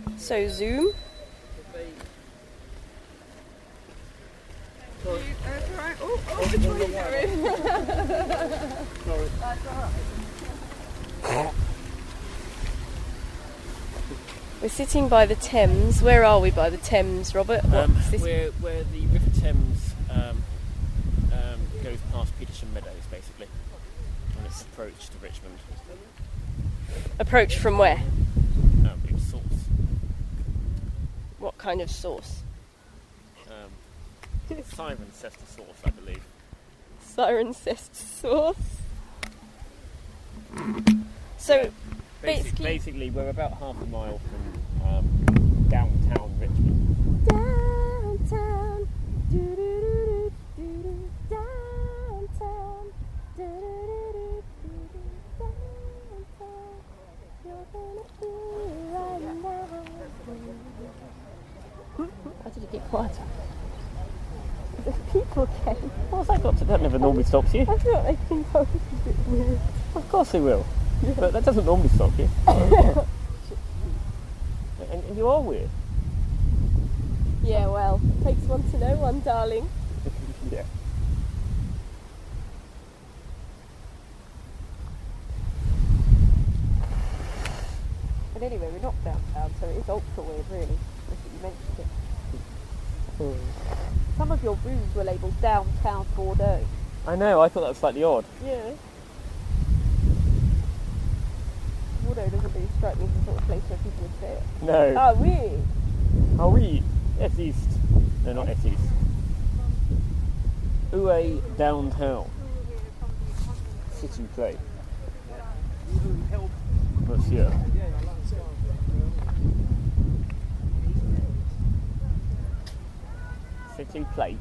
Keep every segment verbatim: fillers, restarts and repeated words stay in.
So zoom. Oh, that's all right. Oh, oh, which way are you going? Sorry. That's all right. We're sitting by the Thames. Where are we by the Thames, Robert? Um, What's this? where, where the River Thames um, um, goes past Petersham Meadows, basically, on its approach to Richmond. Approach from where? Um, its source. What kind of source? Um, Cirencester source, I believe. Cirencester source. So, Yeah. Basic, basically, basically, we're about half a mile from um, downtown Richmond. downtown, doo-doo-doo-doo-doo-doo, downtown, doo-doo-doo-doo-doo-doo, downtown, you're gonna be right now. How did it get quieter? The people came. What's that got to? That never normally stops you. I thought they think I was a bit weird. Of course they will. But that doesn't normally stop you. and, and you are weird. Yeah, well, takes one to know one, darling. Yeah. But anyway, we're not downtown, so it is ultra weird, really. Look at you mentioned it. Hmm. Some of your rooms were labelled downtown Bordeaux. I know, I thought that was slightly odd. Yeah. Bordeaux doesn't really strike me as the sort of place where people would say it. No. Ah, oui. Are we? S East. No, not S East. Oué downtown. City plate. Monsieur. City plate.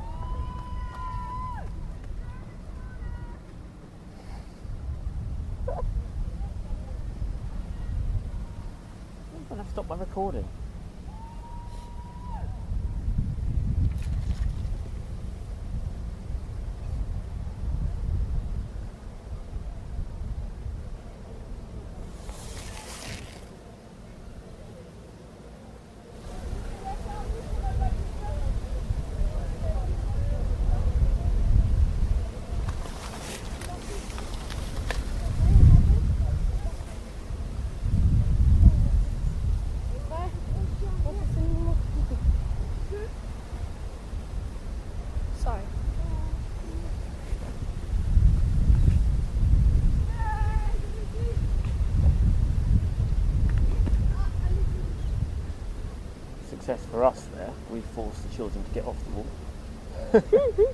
I'm going to stop my recording. Sorry. Success for us there. We forced the children to get off the wall.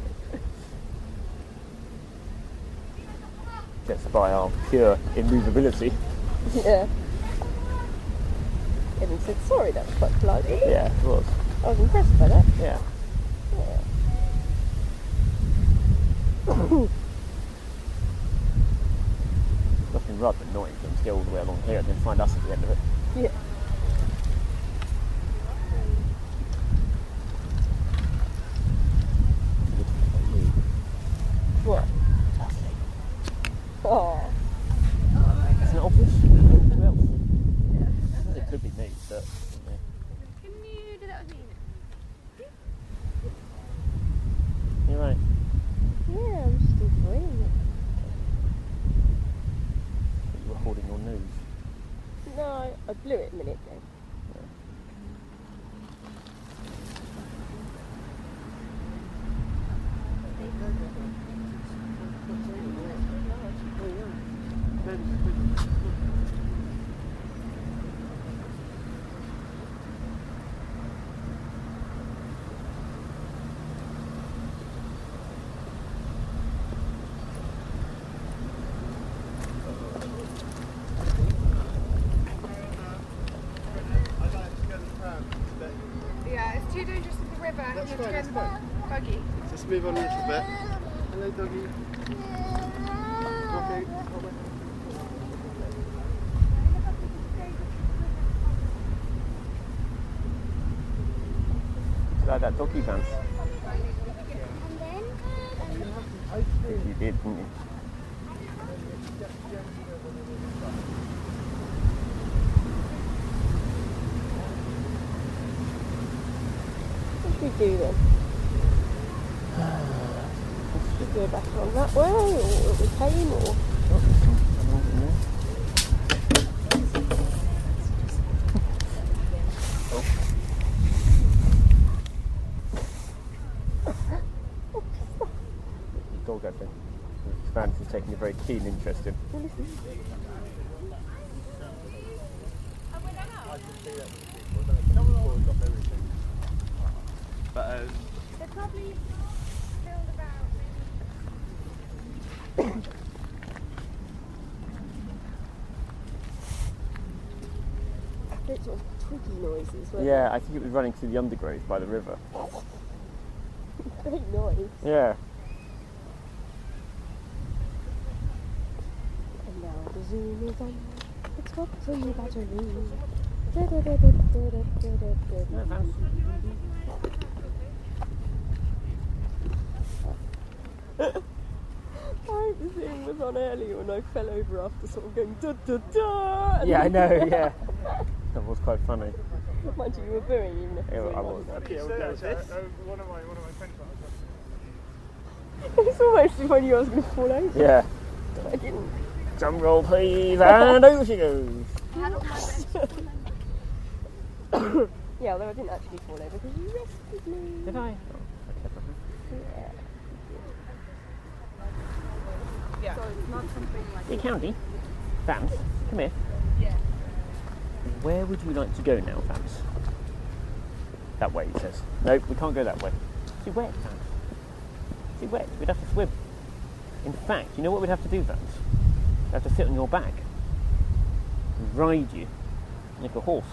Just by our pure immovability. Yeah. Evan said sorry, that was quite polite. Wasn't it? Yeah, it was. I was impressed by that. Yeah. Yeah. Nothing rather annoying for them to go all the way along here and then find us at the end of it. Yeah. What? Lovely. Oh. Isn't it obvious? Who else? It could be me, but you know. Can you do that with me? You're right. Yeah, I'm just enjoying it. You were holding your nose. No, I blew it a minute ago. Yeah, it's too dangerous with the river. That's You have to fine, go that's in the fine. buggy. Just move on a little bit. Hello, doggy. Okay. You like that doggy dance? You did, didn't you? should we do then? Should we go back on that way, or we came, or? Dog, I think. Vance is taking a very keen interest in. But um, They're probably filled about. Bit sort of twiggy noises. weren't Yeah, I think it was running through the undergrowth by the river. they? Great noise. Yeah. And now the zoom is on. It's got to the battery. I hope the zoom was on earlier when I fell over after sort of going da da da. and Yeah, I then- know, yeah. That was quite funny. Mind you, you were booing even if the Yeah, zoom I was. wasn't on. so, uh, one of my one of my friends. It's almost as if I knew I was going to fall over. Yeah. But I didn't. Drum roll, please, and over she goes. Yeah, although I didn't actually fall over because you rescued me. Did I? Yeah. Yeah. So it's not something like. Hey, County. Vance, come here. Yeah. Where would you like to go now, Vance? That way, he says. No, we can't go that way. It's too wet, Vance. It's too wet. We'd have to swim. In fact, you know what we'd have to do, Vance? We'd have to sit on your back and ride you like a horse.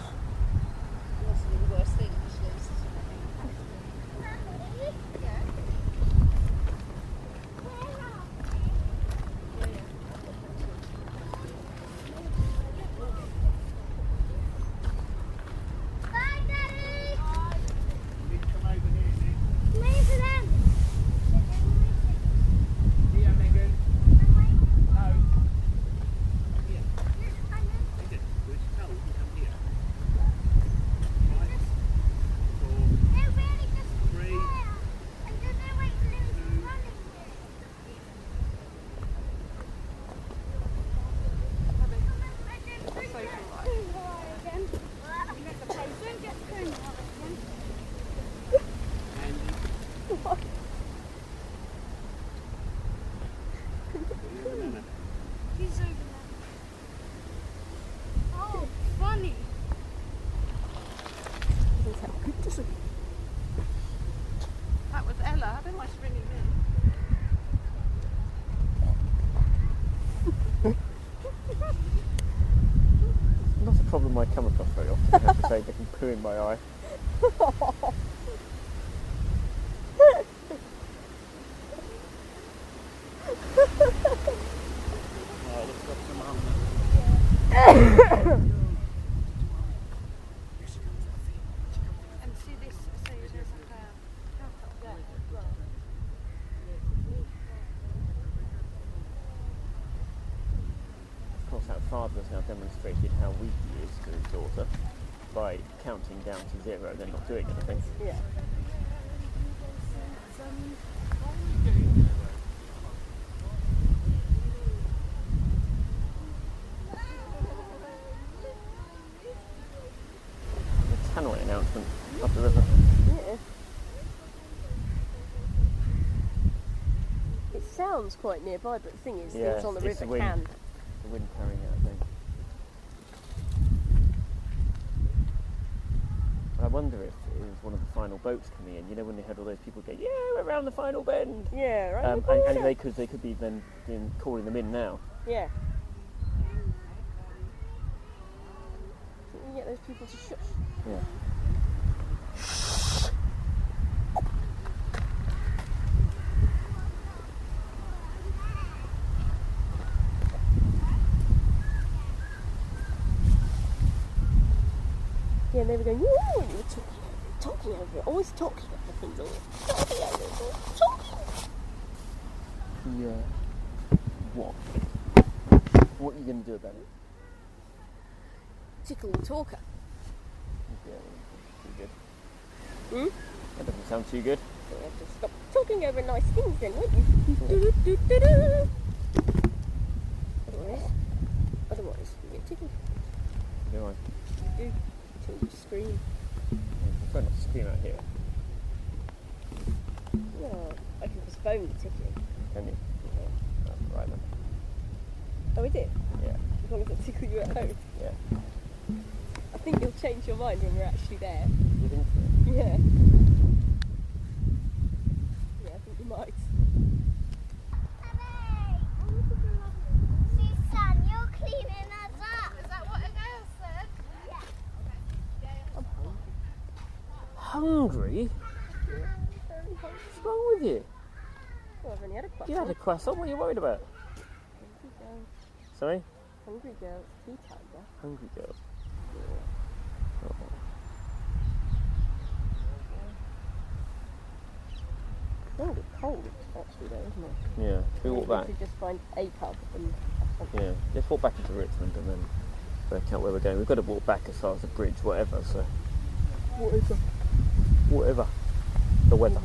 He's over there. Oh, funny. Doesn't sound good, does it? That was Ella. I don't know why she's ringing me. Not a problem I come across very often, I have to say, getting poo in my eye. And see this, so there's like a house up there as well. Of course, our father has now demonstrated how weak he is to his daughter by counting down to zero, then not doing anything. Yeah. The tannoy announcement up the river. Yeah. It sounds quite nearby, but the thing is, Yeah, things on the it's river the wind. can. The wind carrying it, I think. But I wonder if it was one of the final boats coming in. You know when they had all those people go, yeah, we're around the final bend. Yeah, right. Um, and, and they could they could be then then calling them in now. Yeah. Can you get those people to shush? Yeah. Yeah, and they were going, woo, and you were talking, talking over it, always talking over things, always talking over it, always talking. Yeah. What? What are you going to do about it? Tickle the talker. Yeah, pretty good. Hmm? That doesn't sound too good. You have to stop talking over nice things then, won't you? Do-do-do-do-do. Otherwise, otherwise you get tickled. Do I? You do. Until you scream. I prefer not to scream out here. No, I can postpone the tickling. Can you? Yeah. Oh, right then. Oh, is it? Yeah. As long as it tickle you at home. Yeah. I think you'll change your mind when we're actually there. You think so? Yeah. Yeah, I think you might. Susan, you're cleaning us up. Is that what Adele said? Yeah. I'm Hungry? hungry. Yeah, very hungry. What's wrong with you? Well, I've only had a croissant. You had a croissant. What are you worried about? Hungry girl. Sorry? Hungry girl. It's tea time, yeah. Hungry girl. Yeah. Oh. It's going to be cold, actually, though, isn't it? Yeah. Should we walk Maybe back? We just find a pub and Yeah. Let's walk back into Richmond and then work out where we're going. We've got to walk back as far as the bridge, whatever, so... Whatever. Whatever. The weather.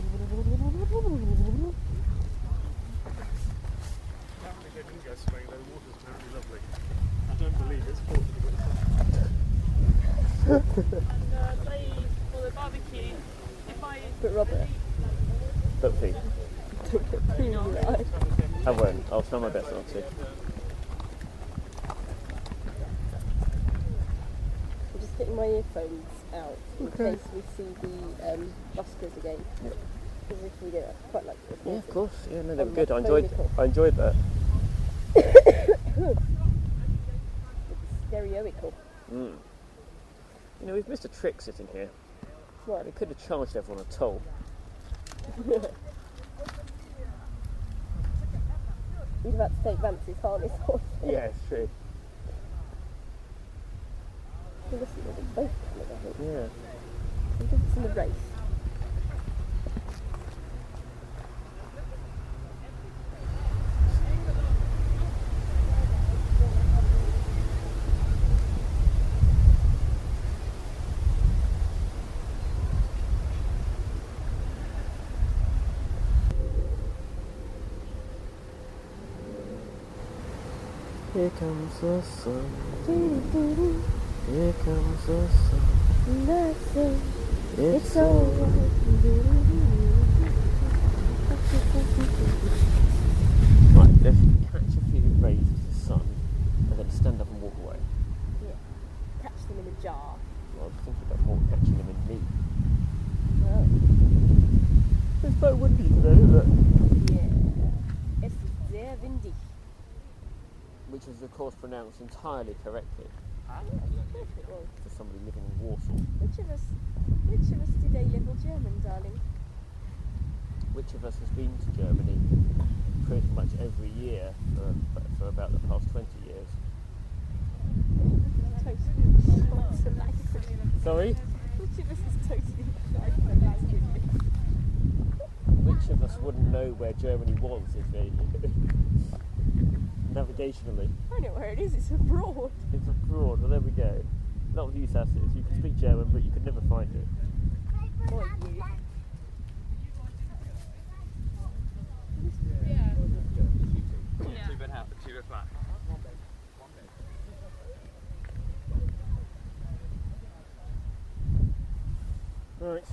Apparently they didn't go swimming, though the water's apparently lovely. I don't believe it's forty degrees. And uh, they, for the barbecue, if I... But Robert, Don't feed. don't get poo in your eye. I won't. I'll try my best not to. I'm just getting my earphones out in Okay. case we see the um, buskers again. Because if we do, I'd quite like to Yeah, report of course. Yeah, no, they were On good. I the enjoyed. phonical. I enjoyed that. it. It's stereoical. Mm. You know, we've missed a trick sitting here. What? We could have charged everyone a toll. We'd have had to take Vance's harness off. Yeah, it's true. Well, this is really both coming, I think. Yeah. I think it's in the race. Here comes the sun. Doo-doo-doo-doo. Here comes the sun. That's it. It's, It's alright. Right, let's catch a few rays of the sun and then stand up and walk away. Yeah. Catch them in a jar. Well, I was thinking about more catching them in me. Oh. It's so windy today, isn't it? Yeah. Es ist sehr windig. Which was, of course, pronounced entirely correctly Of course it was. for somebody living in Warsaw. Which of us, which of us did A level German, darling? Which of us has been to Germany pretty much every year for, for about the past twenty years? Totally short to language. Sorry? Which of us is totally short to language? Which of us wouldn't know where Germany was if they... navigationally? I know where it is, it's abroad. It's abroad. Well, there we go. Not with you, Sassis. You can speak German, but you could never find it. Boy, you. Yeah. Been out at two o'clock. Right.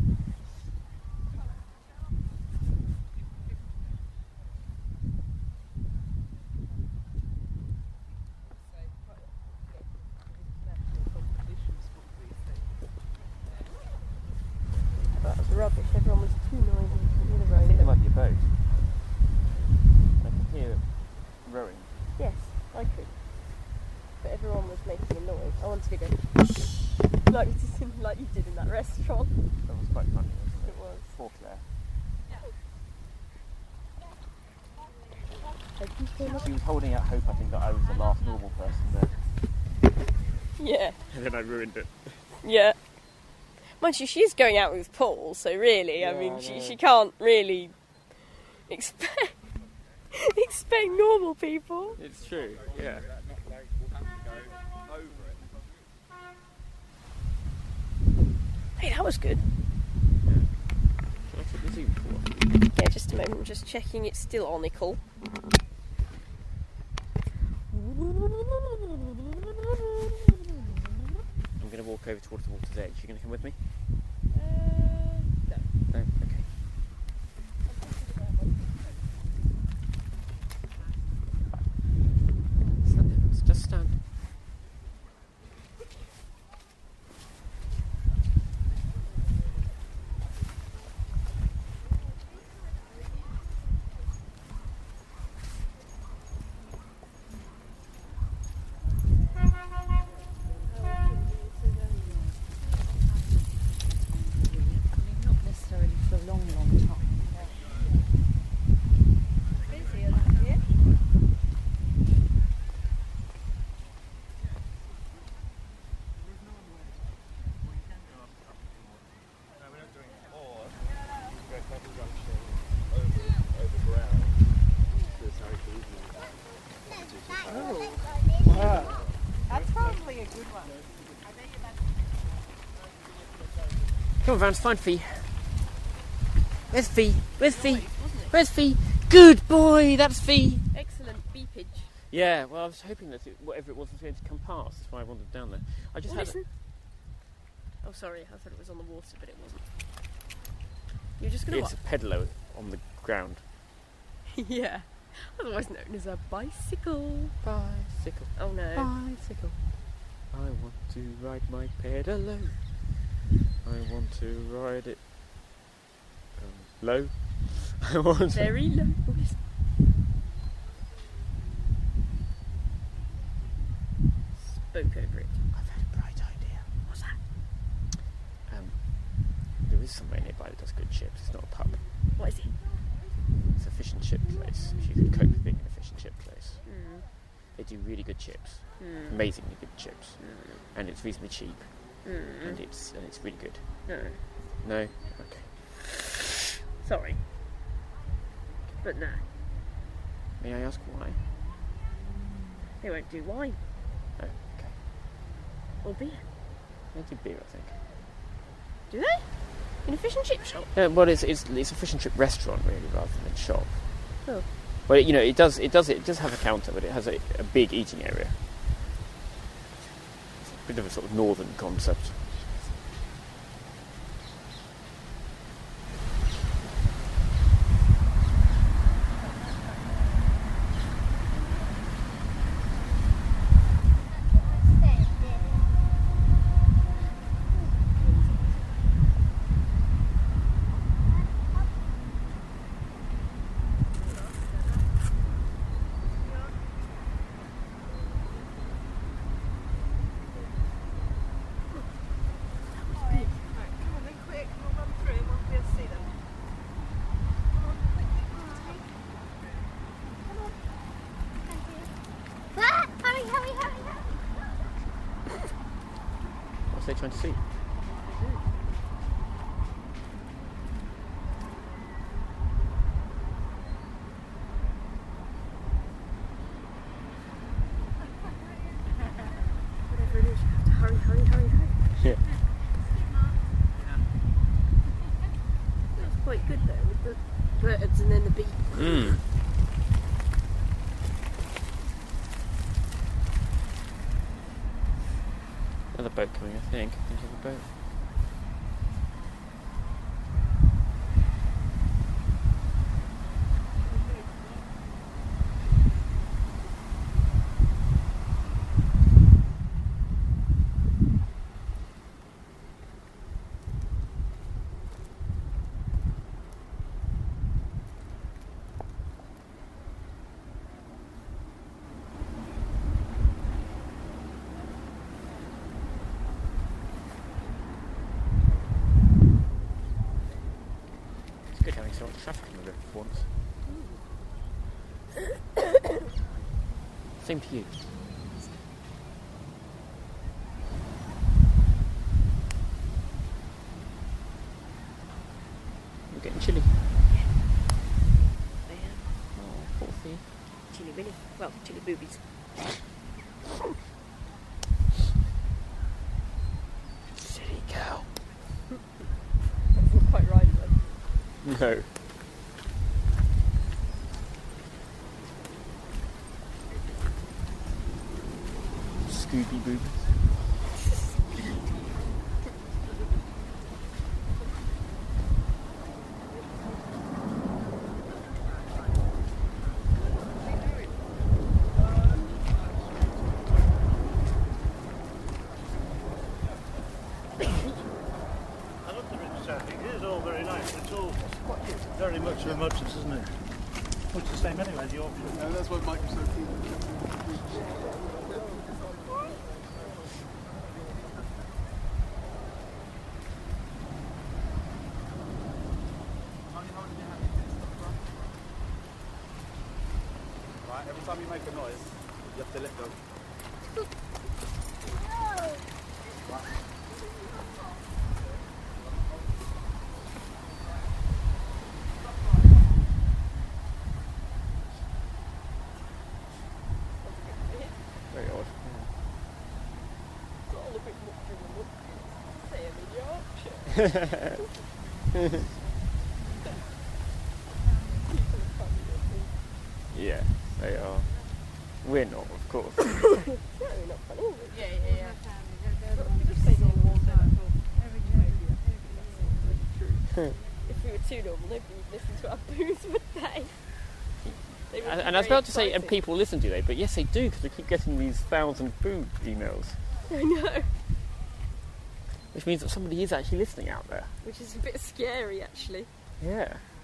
That was rubbish, everyone was too noisy in the I think there road. might be a boat. I can hear rowing. Yes, I could. But everyone was making a noise. I wanted to go like, like you did in that restaurant. That was quite funny, wasn't it? It was. Poor Claire. Thank you so much. She was holding out hope, I think, that I was the last normal person there. Yeah, And then I ruined it. yeah. Mind you, she's going out with Paul, so really, I Yeah, mean, I she, know. she can't really expect expect normal people. It's true, yeah. Hey, that was good. zoom for? Yeah, just a moment. I'm just checking it's still on, Nicole. I'm going to walk over towards the water's edge. You going to come with me? Uh, no. No? Okay. Stand, Evans. Just stand. Not necessarily for a long, long time. Busy around here. No, we're not doing it. Or you can go double junction over, over ground. That's how it goes. Oh. That's probably a good one. Come on, Vance, find Fee. Where's Fee? Where's Fee? Where's Fee? Good boy, that's Fee. Excellent beepage. Yeah, well, I was hoping that it, whatever it was was going to come past. That's why I wandered down there. I just Oh, had. listen. Oh, sorry, I thought it was on the water, but it wasn't. You're just going It's to a pedalo on the ground. what? Yeah. Otherwise known as a bicycle. Bicycle. Oh no. Bicycle. I want to ride my pedalo. I want to ride it um, low. I want to. Very low. Oh, listen. Spoke over it. I've had a bright idea. What's that? Um, there is somewhere nearby that does good chips. It's not a pub. What is it? It's a fish and chip place. If you could cope with being in a fish and chip place, Mm. they do really good chips. Mm. Amazingly good chips, Mm. and it's reasonably cheap, Mm. and it's and it's really good. No. No, okay. Sorry. But no. May I ask why? They won't do wine Oh, okay. or beer. They do beer, I think. Do they? In a fish and chip shop? Uh, well, it's, it's it's a fish and chip restaurant really, rather than a shop. Oh. Well, you know, it does it does it does have a counter, but it has a, a big eating area. It's a bit of a sort of northern concept. Ah, hurry, hurry, hurry, hurry. What's they trying to see? Whatever it is, you have to hurry, hurry, hurry, hurry. Yeah. That's quite good though, with the birds and then the beep. Mm. Another boat coming, I think. I think there's a boat. It's good having so much traffic on the river for once. Same to you. You're getting chilly. I am. Oh, poor thing. Chilly Willy. Well, chilly boobies. Silly girl. That's not quite right, but No. Scooby Boobies. I love the British traffic. It is all very nice. It's all very much of a muchness, isn't it? Much the same anyway, the Yorkshire. And that's why Mike was so keen. Right, every time you make a noise, you have to let go. Very odd. It's all a bit much in the Same in Yorkshire. Yeah, they are. We're not, of course. It's really not funny, is it? Yeah, yeah, yeah. We just say normal all day. If we were too normal, nobody would listen to our booze, would they? They would And, be and I was very about to say, and excited. people listen, do they? But yes, they do, because we keep getting these thousand food emails. I know. Which means that somebody is actually listening out there. Which is a bit scary, actually. Yeah.